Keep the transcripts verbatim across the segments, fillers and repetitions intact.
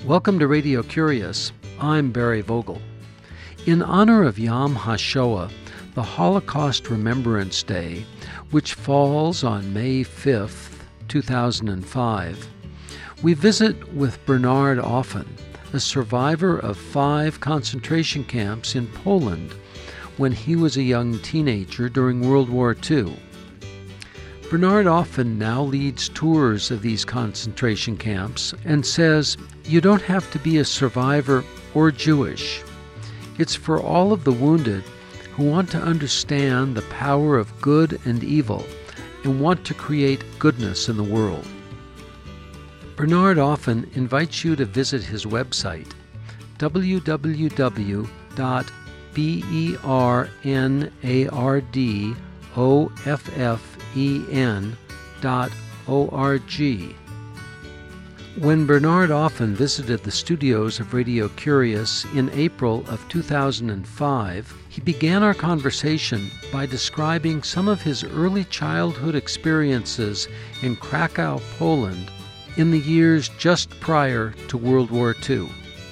Welcome to Radio Curious. I'm Barry Vogel. In honor of Yom HaShoah, the Holocaust Remembrance Day, which falls on May fifth, two thousand five, we visit with Bernard Offen, a survivor of five concentration camps in Poland when he was a young teenager during World War Two. Bernard Offen now leads tours of these concentration camps and says, "You don't have to be a survivor or Jewish. It's for all of the wounded who want to understand the power of good and evil and want to create goodness in the world." Bernard Offen invites you to visit his website, w w w dot bernardoffen dot org. When Bernard Offen visited the studios of Radio Curious in April of two thousand five, he began our conversation by describing some of his early childhood experiences in Krakow, Poland, in the years just prior to World War Two.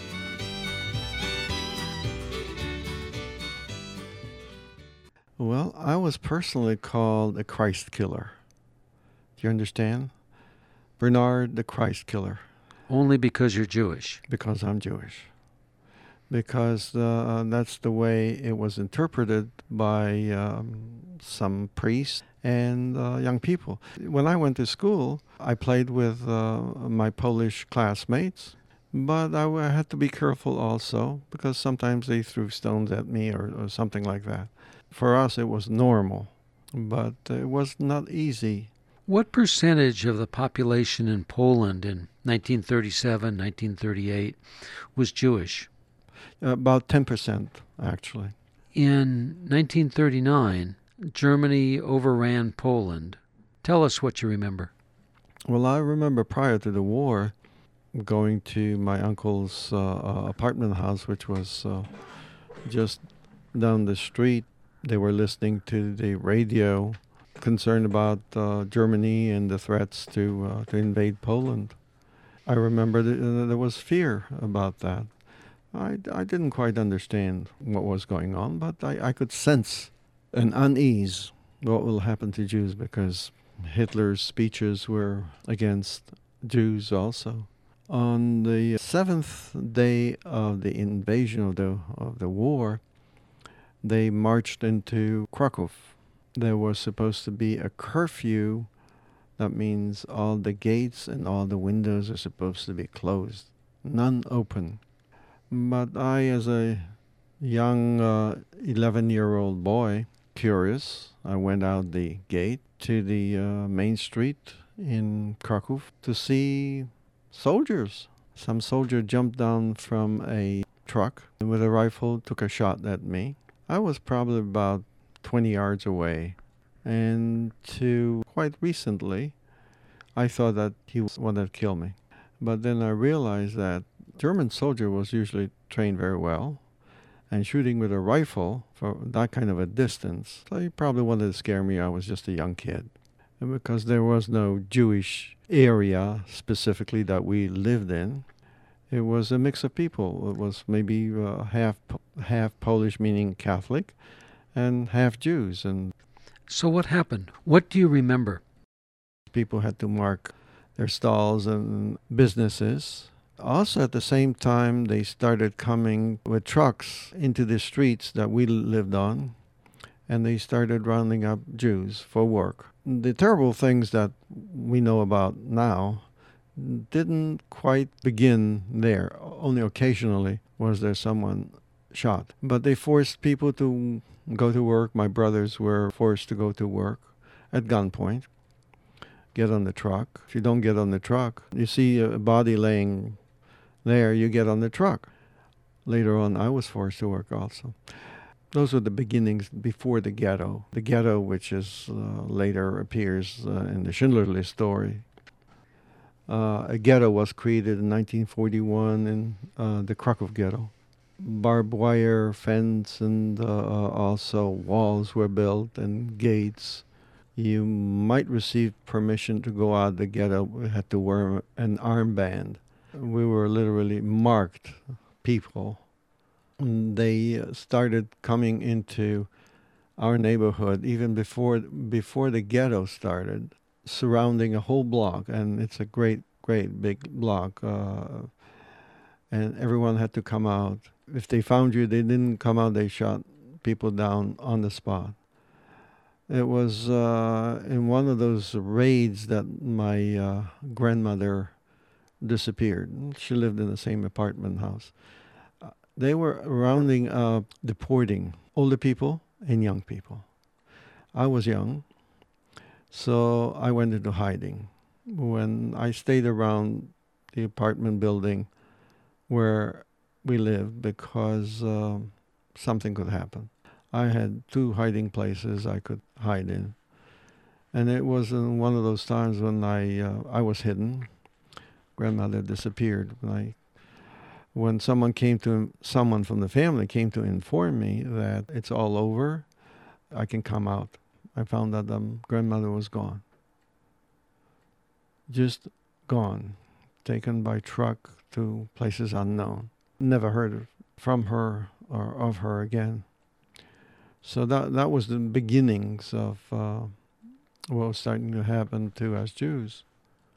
Well, I was personally called a Christ killer. Do you understand? Bernard the Christ killer. Only because you're Jewish. Because I'm Jewish. Because uh, that's the way it was interpreted by um, some priests and uh, young people. When I went to school, I played with uh, my Polish classmates, but I, w- I had to be careful also because sometimes they threw stones at me or, or something like that. For us, it was normal, but it was not easy. What percentage of the population in Poland in nineteen thirty-seven, nineteen thirty-eight was Jewish? About ten percent, actually. In nineteen thirty-nine, Germany overran Poland. Tell us what you remember. Well, I remember prior to the war going to my uncle's uh, uh, apartment house, which was uh, just down the street. They were listening to the radio, concerned about uh, Germany and the threats to uh, to invade Poland. I remember that uh, there was fear about that. I, I didn't quite understand what was going on, but I, I could sense an unease what will happen to Jews because Hitler's speeches were against Jews also. On the seventh day of the invasion of the of the war, they marched into Krakow. There was supposed to be a curfew. That means all the gates and all the windows are supposed to be closed, none open. But I, as a young uh, eleven-year-old boy, curious, I went out the gate to the uh, main street in Krakow to see soldiers. Some soldier jumped down from a truck and with a rifle took a shot at me. I was probably about twenty yards away, and to quite recently, I thought that he was one that killed me. But then I realized that German soldier was usually trained very well, and shooting with a rifle for that kind of a distance, so he probably wanted to scare me. I was just a young kid. And because there was no Jewish area specifically that we lived in, it was a mix of people. It was maybe uh, half half Polish, meaning Catholic, and half Jews. And so what happened? What do you remember? People had to mark their stalls and businesses. Also, at the same time, they started coming with trucks into the streets that we lived on, and they started rounding up Jews for work. The terrible things that we know about now didn't quite begin there. Only occasionally was there someone shot. But they forced people to go to work. My brothers were forced to go to work at gunpoint. Get on the truck. If you don't get on the truck, you see a body laying there, you get on the truck. Later on, I was forced to work also. Those were the beginnings before the ghetto. The ghetto, which is uh, later appears uh, in the Schindler List story. Uh, a ghetto was created in nineteen forty-one in uh, the Krakow ghetto. Barbed wire fence and uh, also walls were built and gates. You might receive permission to go out the ghetto. You had to wear an armband. We were literally marked people. And they uh, started coming into our neighborhood even before before the ghetto started, surrounding a whole block, and it's a great, great big block. Uh, and everyone had to come out. If they found you, they didn't come out. They shot people down on the spot. It was uh, in one of those raids that my uh, grandmother disappeared. She lived in the same apartment house. Uh, They were rounding up, deporting older people and young people. I was young, so I went into hiding. When I stayed around the apartment building where we lived because um, something could happen. I had two hiding places I could hide in. And it was in one of those times when I uh, I was hidden. Grandmother disappeared. When I when someone came to someone from the family came to inform me that it's all over, I can come out. I found that um, grandmother was gone. Just gone, taken by truck to places unknown. Never heard from her or of her again. So that that was the beginnings of uh, what was starting to happen to us Jews.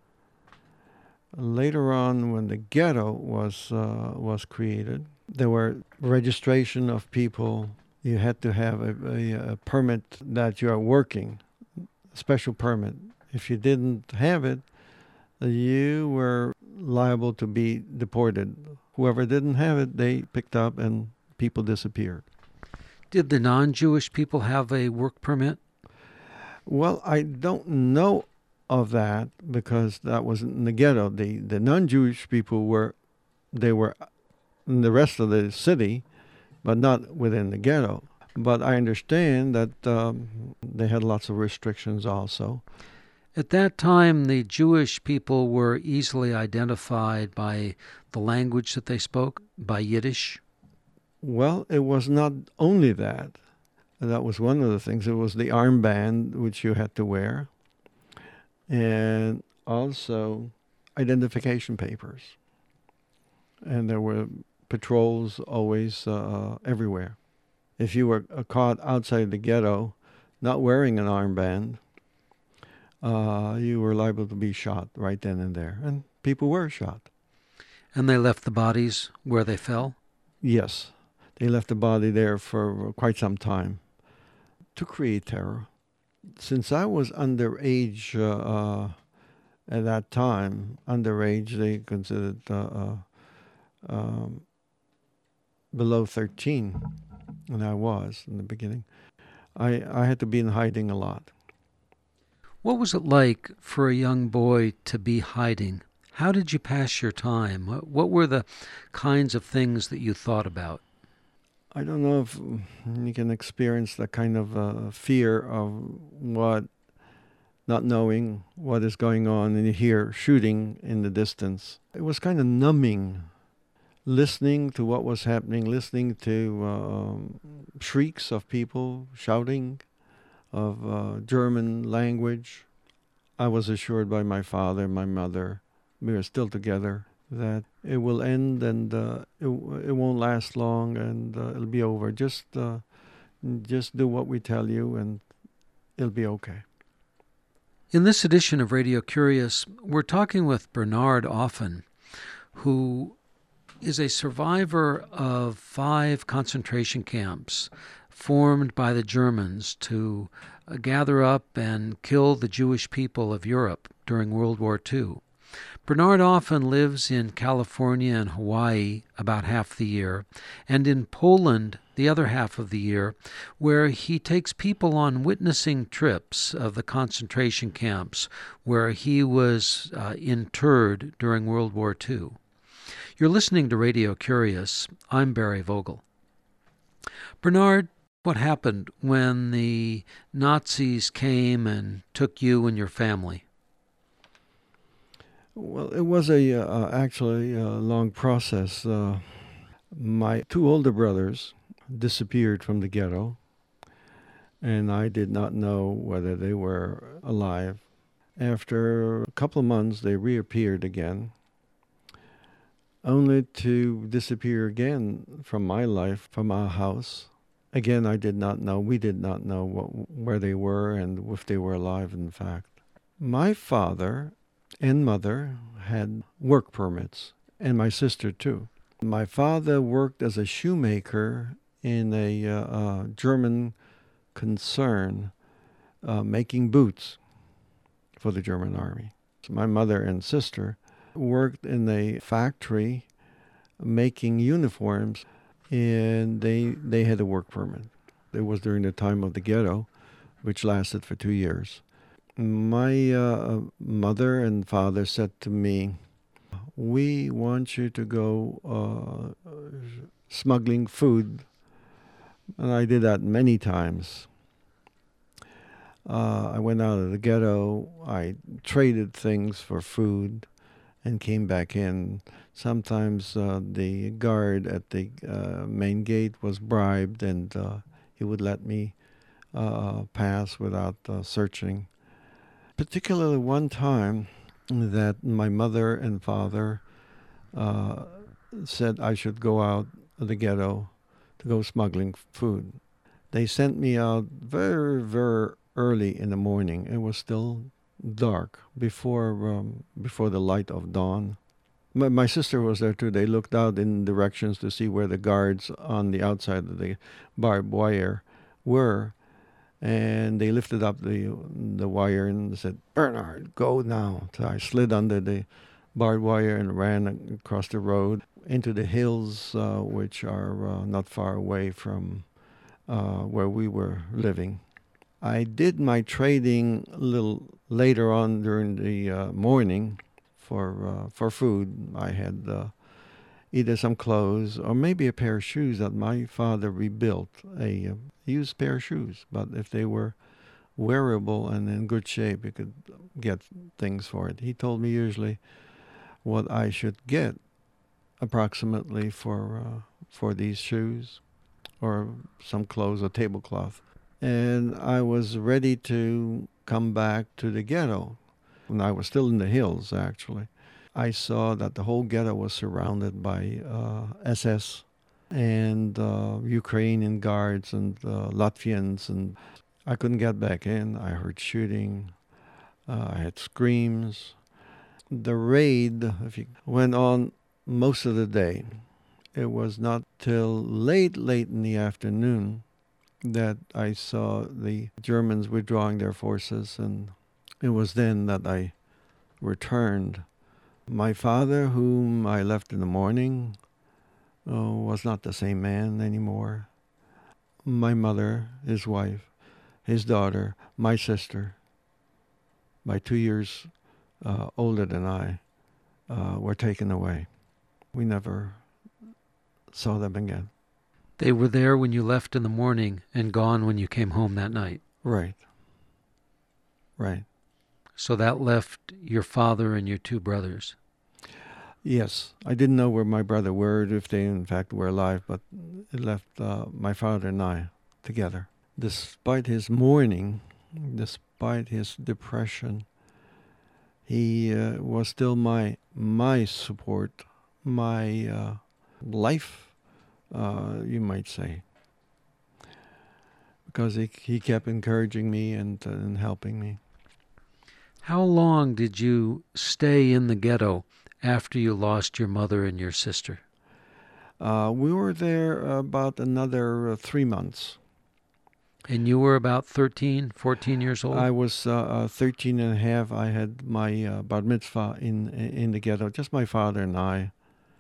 Later on, when the ghetto was uh, was created, there were registration of people. You had to have a, a, a permit that you are working, special permit. If you didn't have it, you were liable to be deported. Whoever didn't have it, they picked up and people disappeared. Did the non-Jewish people have a work permit? Well, I don't know of that because that was in the ghetto. The the non-Jewish people were, they were in the rest of the city, but not within the ghetto. But I understand that um, they had lots of restrictions also. At that time, the Jewish people were easily identified by the language that they spoke, by Yiddish. Well, it was not only that. That was one of the things. It was the armband which you had to wear, and also identification papers. And there were patrols always uh, everywhere. If you were uh, caught outside the ghetto not wearing an armband, uh, you were liable to be shot right then and there. And people were shot. And they left the bodies where they fell? Yes. They left the body there for quite some time to create terror. Since I was underage uh, uh, at that time, underage, they considered uh, uh, um, below thirteen, and I was in the beginning. I, I had to be in hiding a lot. What was it like for a young boy to be hiding? How did you pass your time? What, what were the kinds of things that you thought about? I don't know if you can experience that kind of uh, fear of what, not knowing what is going on, and you hear shooting in the distance. It was kind of numbing, listening to what was happening, listening to um, shrieks of people shouting, of uh, German language. I was assured by my father, my mother, we were still together, that it will end and uh, it it won't last long and uh, it'll be over. Just uh, just do what we tell you and it'll be okay. In this edition of Radio Curious, we're talking with Bernard Offen, who is a survivor of five concentration camps formed by the Germans to uh, gather up and kill the Jewish people of Europe during World War Two. Bernard Offen lives in California and Hawaii about half the year, and in Poland the other half of the year, where he takes people on witnessing trips of the concentration camps where he was uh, interred during World War Two. You're listening to Radio Curious. I'm Barry Vogel. Bernard, what happened when the Nazis came and took you and your family? Well, it was a uh, actually a long process. Uh, my two older brothers disappeared from the ghetto, and I did not know whether they were alive. After a couple of months, they reappeared again, only to disappear again from my life, from our house. Again, I did not know, we did not know what, where they were and if they were alive, in fact. My father and mother had work permits, and my sister too. My father worked as a shoemaker in a uh, uh, German concern uh, making boots for the German army. So my mother and sister worked in a factory making uniforms, and they they had a work permit. It was during the time of the ghetto, which lasted for two years. My uh, mother and father said to me, "We want you to go uh, smuggling food," and I did that many times. Uh, I went out of the ghetto. I traded things for food and came back in. Sometimes uh, the guard at the uh, main gate was bribed, and uh, he would let me uh, pass without uh, searching. Particularly one time that my mother and father uh, said I should go out of the ghetto to go smuggling food. They sent me out very, very early in the morning. It was still dark before um, before the light of dawn. My, my sister was there too. They looked out in directions to see where the guards on the outside of the barbed wire were, and they lifted up the the wire and said, "Bernard, go now." So I slid under the barbed wire and ran across the road into the hills, uh, which are uh, not far away from uh, where we were living. I did my trading a little later on during the uh, morning for uh, for food. I had uh, either some clothes or maybe a pair of shoes that my father rebuilt, a uh, used pair of shoes. But if they were wearable and in good shape, you could get things for it. He told me usually what I should get approximately for uh, for these shoes or some clothes or tablecloth. And I was ready to come back to the ghetto. When I was still in the hills, actually, I saw that the whole ghetto was surrounded by uh, S S and uh, Ukrainian guards and uh, Latvians, and I couldn't get back in. I heard shooting. Uh, I had screams. The raid if you, went on most of the day. It was not till late, late in the afternoon that I saw the Germans withdrawing their forces, and it was then that I returned. My father, whom I left in the morning, uh, was not the same man anymore. My mother, his wife, his daughter, my sister, by two years uh, older than I, uh, were taken away. We never saw them again. They were there when you left in the morning and gone when you came home that night. Right. Right. So that left your father and your two brothers. Yes. I didn't know where my brother were, if they in fact were alive, but it left uh, my father and I together. Despite his mourning, despite his depression, he uh, was still my my support, my uh, life, uh, you might say, because he he kept encouraging me and uh, and helping me. How long did you stay in the ghetto after you lost your mother and your sister? Uh, we were there about another uh, three months. And you were about thirteen, fourteen years old? I was uh, uh, thirteen and a half. I had my uh, bar mitzvah in in the ghetto, just my father and I.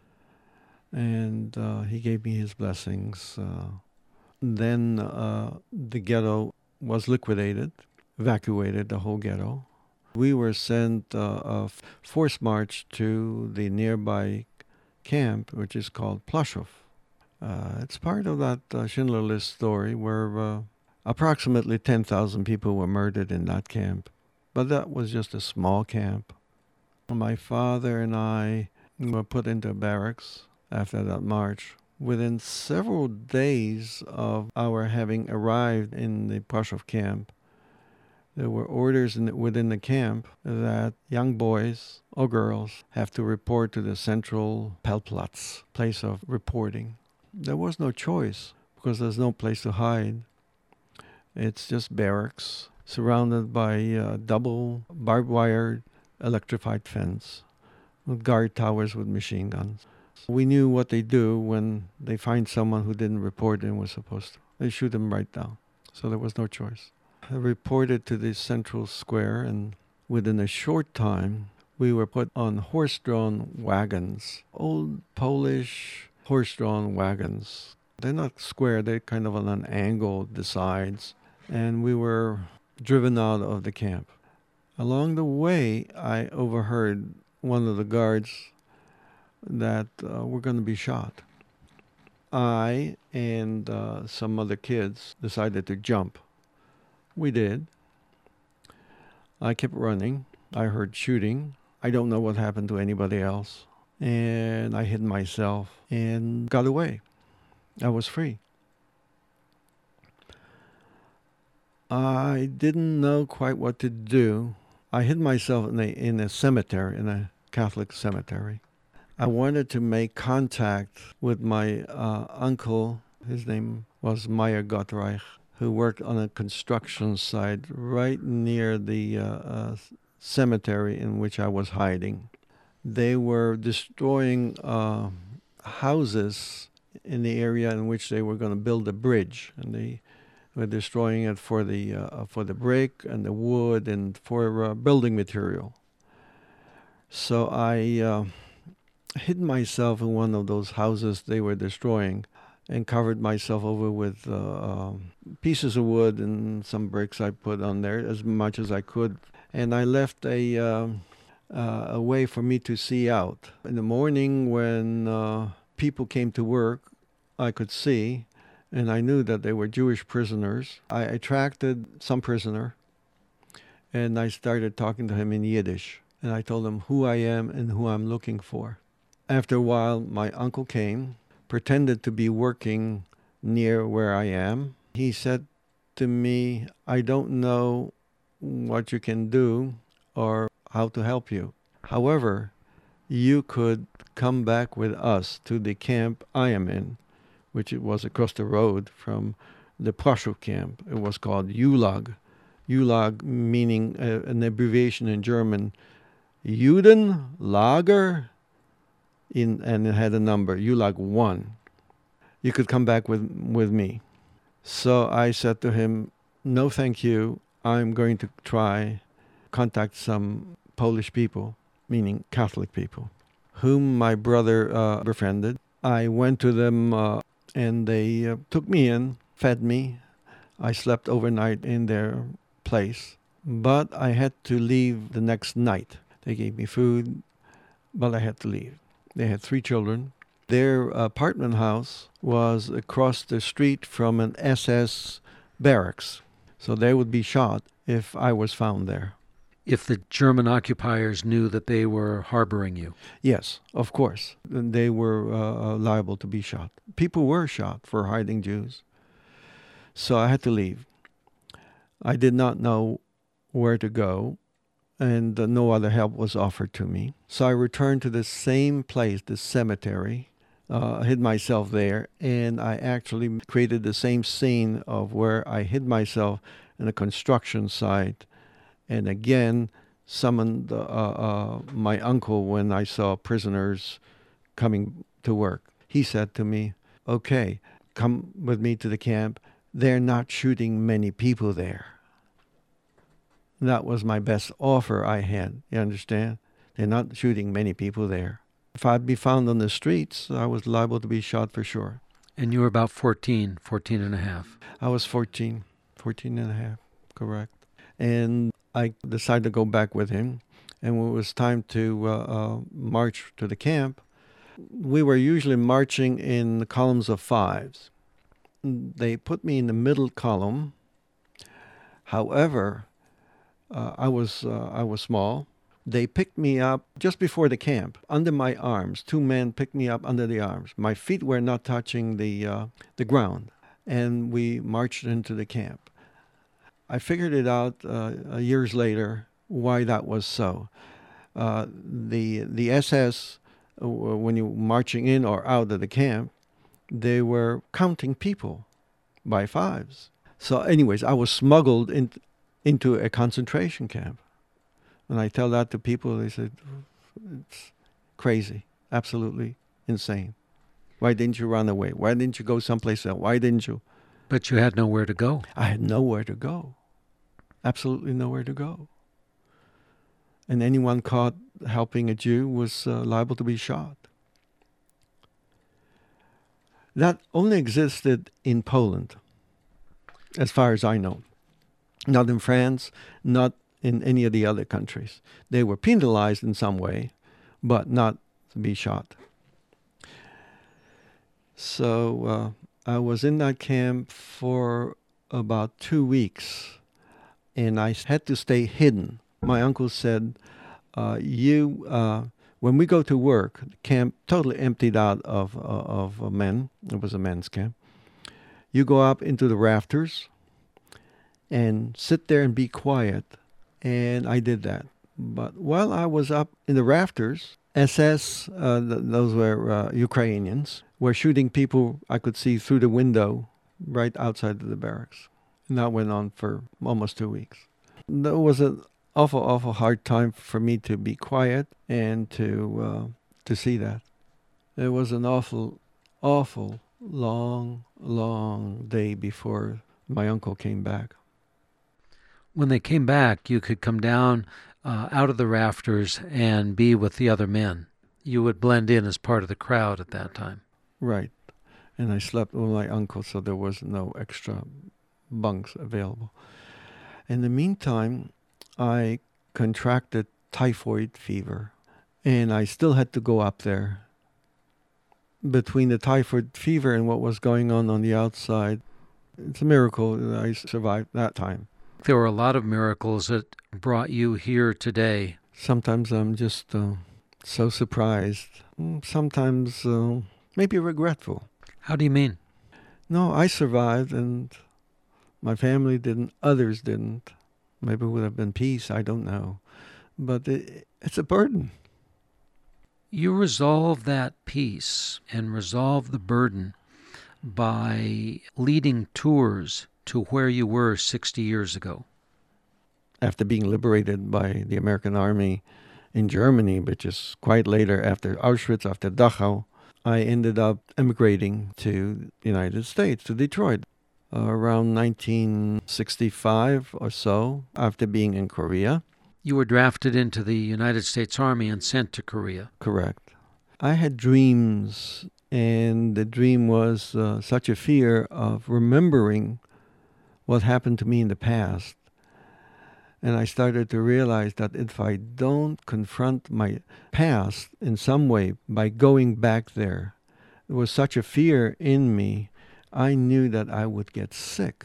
And uh, he gave me his blessings. Uh, then uh, the ghetto was liquidated, evacuated the whole ghetto. We were sent uh, a forced march to the nearby camp, which is called Ploshov. Uh, it's part of that uh, Schindler List story where uh, approximately ten thousand people were murdered in that camp. But that was just a small camp. My father and I were put into barracks after that march. Within several days of our having arrived in the Ploshov camp, There were orders in the, within the camp that young boys or girls have to report to the central Pelplatz, place of reporting. There was no choice because there's no place to hide. It's just barracks surrounded by a double barbed wire electrified fence with guard towers with machine guns. We knew what they do when they find someone who didn't report and was supposed to. They shoot them right down. So there was no choice. I reported to the central square, and within a short time, we were put on horse-drawn wagons, old Polish horse-drawn wagons. They're not square, they're kind of on an angle, the sides, and we were driven out of the camp. Along the way, I overheard one of the guards that uh, we're going to be shot. I and uh, some other kids decided to jump. We did. I kept running. I heard shooting. I don't know what happened to anybody else. And I hid myself and got away. I was free. I didn't know quite what to do. I hid myself in a, in a cemetery, in a Catholic cemetery. I wanted to make contact with my uh, uncle. His name was Meyer Gottreich, who worked on a construction site right near the uh, uh, cemetery in which I was hiding. They were destroying uh, houses in the area in which they were going to build a bridge, and they were destroying it for the uh, for the brick and the wood and for uh, building material. So I uh, hid myself in one of those houses they were destroying and covered myself over with uh, uh, pieces of wood and some bricks I put on there as much as I could. And I left a, uh, uh, a way for me to see out. In the morning when uh, people came to work, I could see, and I knew that they were Jewish prisoners. I attracted some prisoner, and I started talking to him in Yiddish. And I told him who I am and who I'm looking for. After a while, my uncle came, pretended to be working near where I am. He said to me, I don't know what you can do or how to help you. However, you could come back with us to the camp I am in, which it was across the road from the Prussia camp. It was called U L A G. U L A G meaning uh, an abbreviation in German, Juden Lager, in, and it had a number, U L A G one. You could come back with, with me. So I said to him, no thank you, I'm going to try contact some Polish people, meaning Catholic people, whom my brother uh, befriended. I went to them uh, and they uh, took me in, fed me. I slept overnight in their place, but I had to leave the next night. They gave me food, but I had to leave. They had three children. Their apartment house was across the street from an S S barracks, so they would be shot if I was found there. If the German occupiers knew that they were harboring you? Yes, of course. They were uh, liable to be shot. People were shot for hiding Jews. So I had to leave. I did not know where to go, and uh, no other help was offered to me. So I returned to the same place, the cemetery, uh, hid myself there, and I actually created the same scene of where I hid myself in a construction site, and again summoned uh, uh, my uncle when I saw prisoners coming to work. He said to me, okay, come with me to the camp. They're not shooting many people there. That was my best offer I had, you understand? They're not shooting many people there. If I'd be found on the streets, I was liable to be shot for sure. And you were about fourteen, fourteen and a half. I was fourteen, fourteen and a half, correct. And I decided to go back with him. And when it was time to uh, uh, march to the camp, we were usually marching in columns of fives. They put me in the middle column. However, uh, I was uh, I was small. They picked me up just before the camp, under my arms. Two men picked me up under the arms. My feet were not touching the uh, the ground, and we marched into the camp. I figured it out uh, years later why that was so. Uh, the the S S, uh, when you were marching in or out of the camp, they were counting people by fives. So, anyways, I was smuggled in, into a concentration camp. When I tell that to people, they said, "It's crazy, absolutely insane. Why didn't you run away? Why didn't you go someplace else? Why didn't you?" But you had nowhere to go. I had nowhere to go. Absolutely nowhere to go. And anyone caught helping a Jew was uh, liable to be shot. That only existed in Poland, as far as I know. Not in France, not in any of the other countries. They were penalized in some way, but not to be shot. So uh, I was in that camp for about two weeks, and I had to stay hidden. My uncle said, uh, "You, uh, when we go to work, the camp totally emptied out of uh, of uh, men. It was a men's camp. You go up into the rafters and sit there and be quiet." And I did that. But while I was up in the rafters, S S, uh, th- those were uh, Ukrainians, were shooting people I could see through the window right outside of the barracks. And that went on for almost two weeks. That was an awful, awful hard time for me to be quiet and to uh, to see that. It was an awful, awful, long, long day before my uncle came back. When they came back, you could come down uh, out of the rafters and be with the other men. You would blend in as part of the crowd at that time. Right. And I slept with my uncle, so there was no extra bunks available. In the meantime, I contracted typhoid fever, and I still had to go up there. Between the typhoid fever and what was going on on the outside, it's a miracle that I survived that time. There were a lot of miracles that brought you here today. Sometimes I'm just uh, so surprised. Sometimes uh, maybe regretful. How do you mean? No, I survived, and my family didn't. Others didn't. Maybe it would have been peace. I don't know. But it, it's a burden. You resolve that peace and resolve the burden by leading tours to where you were sixty years ago. After being liberated by the American army in Germany, which is quite later after Auschwitz, after Dachau, I ended up emigrating to the United States, to Detroit, uh, around nineteen sixty-five or so, after being in Korea. You were drafted into the United States Army and sent to Korea. Correct. I had dreams, and the dream was uh, such a fear of remembering what happened to me in the past. And I started to realize that if I don't confront my past in some way by going back there, there was such a fear in me, I knew that I would get sick,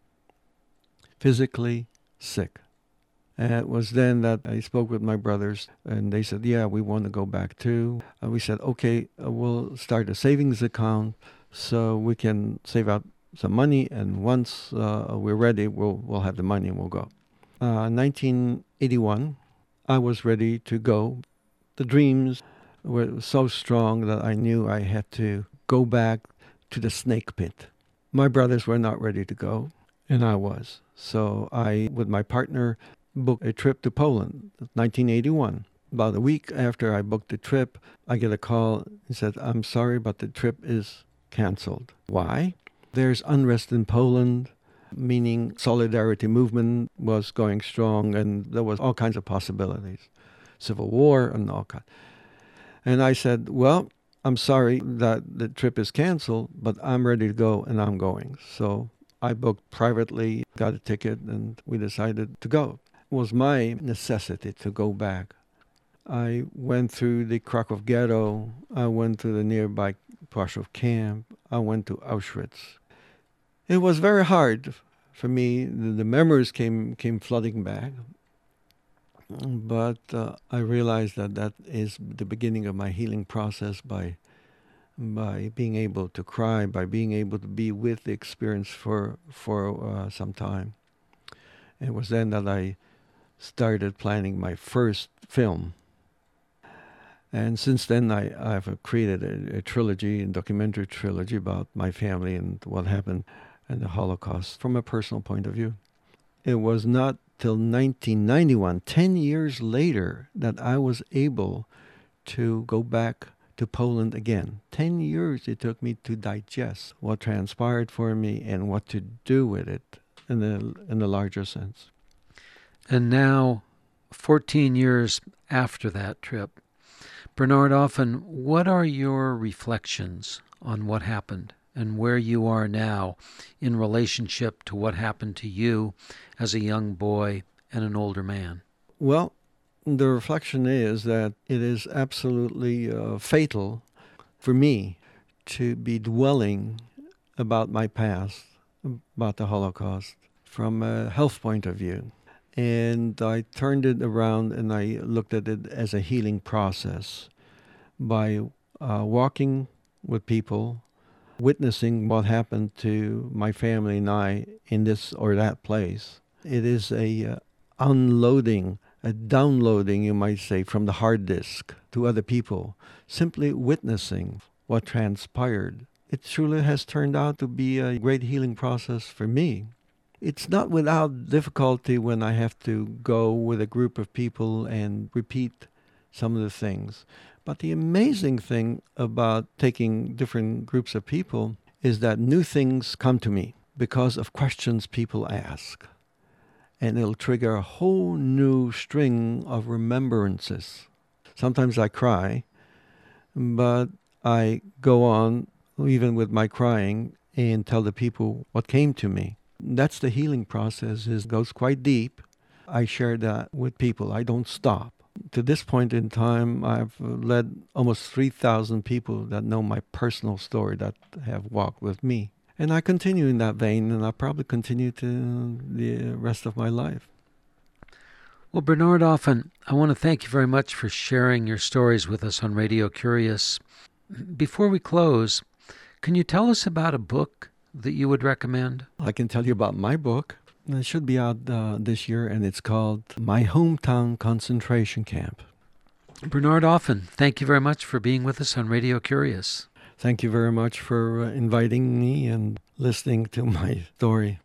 physically sick. And it was then that I spoke with my brothers, and they said, yeah, we want to go back too. And we said, okay, uh, we'll start a savings account so we can save out some money, and once uh, we're ready, we'll we'll have the money and we'll go. Uh, nineteen eighty-one, I was ready to go. The dreams were so strong that I knew I had to go back to the snake pit. My brothers were not ready to go, and I was. So I, with my partner, booked a trip to Poland, nineteen eighty-one. About a week after I booked the trip, I get a call and said, I'm sorry, but the trip is canceled. Why? There's unrest in Poland, meaning solidarity movement was going strong, and there was all kinds of possibilities. Civil war and all kinds. And I said, well, I'm sorry that the trip is canceled, but I'm ready to go, and I'm going. So I booked privately, got a ticket, and we decided to go. It was my necessity to go back. I went through the Krakow ghetto. I went to the nearby Płaszów camp. I went to Auschwitz. It was very hard for me. The, the memories came came flooding back. But uh, I realized that that is the beginning of my healing process by by being able to cry, by being able to be with the experience for for uh, some time. It was then that I started planning my first film. And since then, I, I've created a, a trilogy, a documentary trilogy about my family and what happened in the Holocaust from a personal point of view. It was not till nineteen ninety-one, ten years later, that I was able to go back to Poland again. Ten years it took me to digest what transpired for me and what to do with it in the, in the larger sense. And now, fourteen years after that trip, Bernard Offen, what are your reflections on what happened and where you are now in relationship to what happened to you as a young boy and an older man? Well, the reflection is that it is absolutely uh, fatal for me to be dwelling about my past, about the Holocaust, from a health point of view. And I turned it around and I looked at it as a healing process by uh, walking with people, witnessing what happened to my family and I in this or that place. It is a uh, unloading, a downloading, you might say, from the hard disk to other people, simply witnessing what transpired. It truly has turned out to be a great healing process for me. It's not without difficulty when I have to go with a group of people and repeat some of the things. But the amazing thing about taking different groups of people is that new things come to me because of questions people ask. And it'll trigger a whole new string of remembrances. Sometimes I cry, but I go on, even with my crying, and tell the people what came to me. That's the healing process. It goes quite deep. I share that with people. I don't stop. To this point in time, I've led almost three thousand people that know my personal story, that have walked with me. And I continue in that vein, and I'll probably continue to the rest of my life. Well, Bernard Offen, I want to thank you very much for sharing your stories with us on Radio Curious. Before we close, can you tell us about a book that you would recommend? I can tell you about my book. It should be out uh, this year, and it's called My Hometown Concentration Camp. Bernard Offen, thank you very much for being with us on Radio Curious. Thank you very much for uh, inviting me and listening to my story.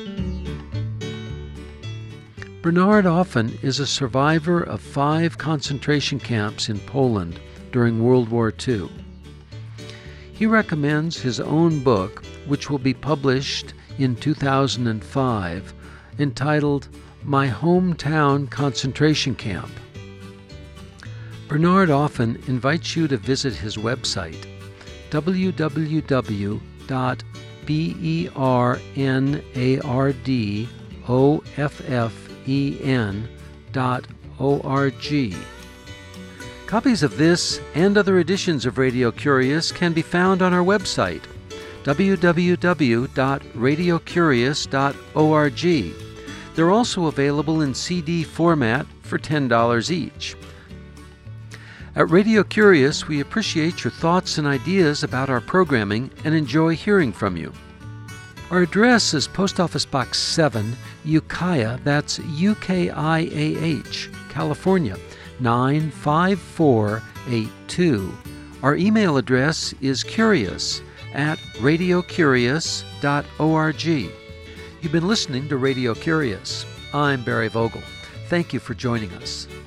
Bernard Offen is a survivor of five concentration camps in Poland during World War Two. He recommends his own book, which will be published in two thousand five, entitled My Hometown Concentration Camp. Bernard Offen invites you to visit his website, w w w dot bernardoffen dot org. Copies of this and other editions of Radio Curious can be found on our website, w w w dot radio curious dot org. They're also available in C D format for ten dollars each. At Radio Curious, we appreciate your thoughts and ideas about our programming and enjoy hearing from you. Our address is Post Office Box seven, Ukiah, that's U K I A H, California, nine five four eight two. Our email address is curious at radio curious dot org. You've been listening to Radio Curious. I'm Barry Vogel. Thank you for joining us.